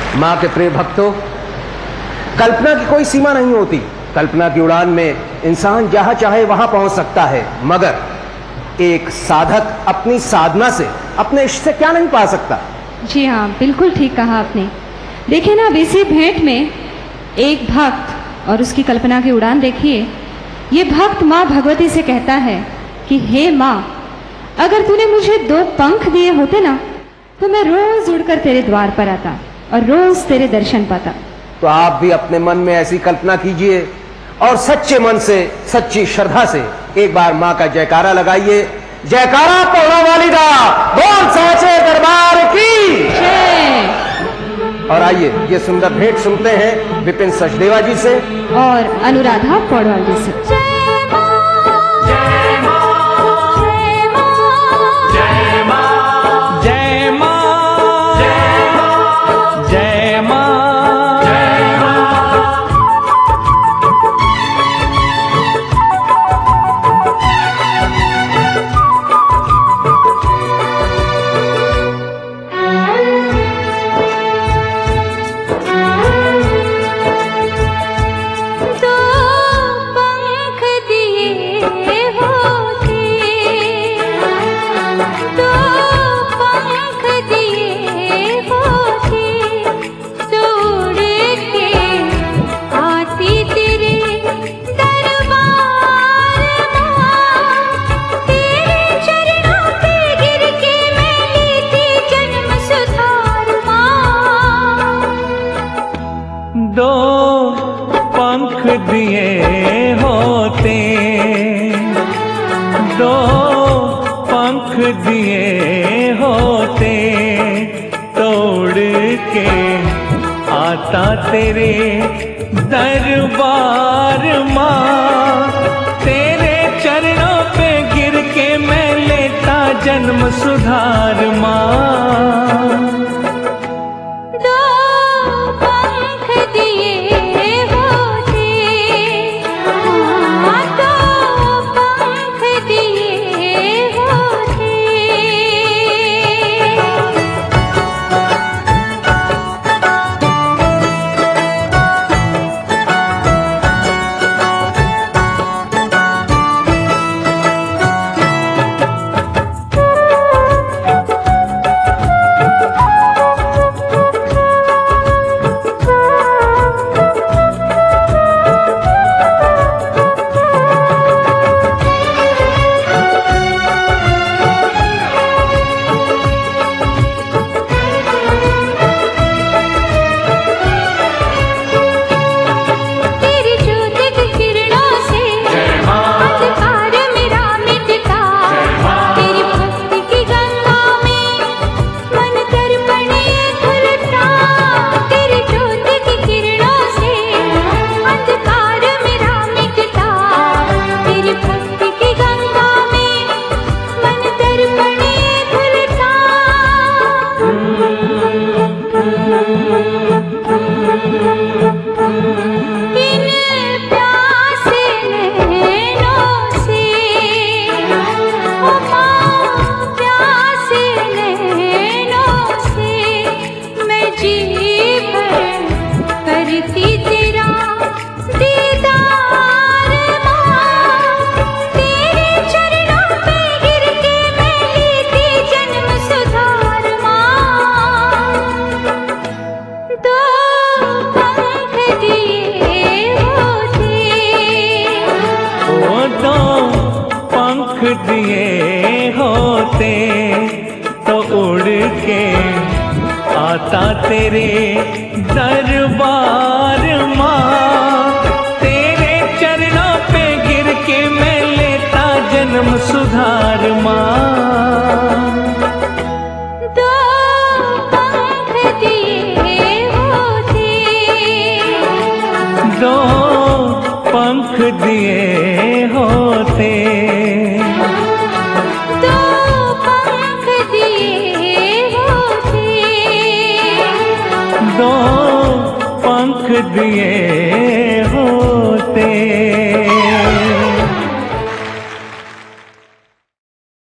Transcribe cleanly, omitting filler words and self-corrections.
मां के प्रिय भक्तों, कल्पना की कोई सीमा नहीं होती। कल्पना की उड़ान में इंसान जहां चाहे वहां पहुंच सकता है, मगर एक साधक अपनी साधना से अपने इष्ट से क्या नहीं पा सकता। जी हाँ, बिल्कुल ठीक कहा आपने। देखिए ना, अब इसी भेंट में एक भक्त और उसकी कल्पना की उड़ान देखिए। ये भक्त माँ भगवती से कहता है कि हे माँ, अगर तूने मुझे 2 पंख दिए होते ना, तो मैं रोज उड़कर तेरे द्वार पर आता और रोज तेरे दर्शन पाता। तो आप भी अपने मन में ऐसी कल्पना कीजिए और सच्चे मन से, सच्ची श्रद्धा से एक बार मां का जयकारा लगाइए। जयकारा पौड़ा वाली दा, बोल साचे दरबार की जय। और आइए ये सुंदर भेंट सुनते हैं विपिन सचदेवा जी से और अनुराधा पौड़वाल जी से। दिए होते, 2 पंख दिए होते, तोड़ के आता तेरे दरबार माँ। तेरे चरणों पे गिर के मैं लेता जन्म सुधार माँ। दिए होते तो उड़ के आता तेरे दरबार माँ। तेरे चरणों पे गिर के मैं लेता जन्म सुधार माँ। 2 पंख दिए होते, 2 पंख दिए होते, 2 पंख दिए होते, 2 पंख दिए होते।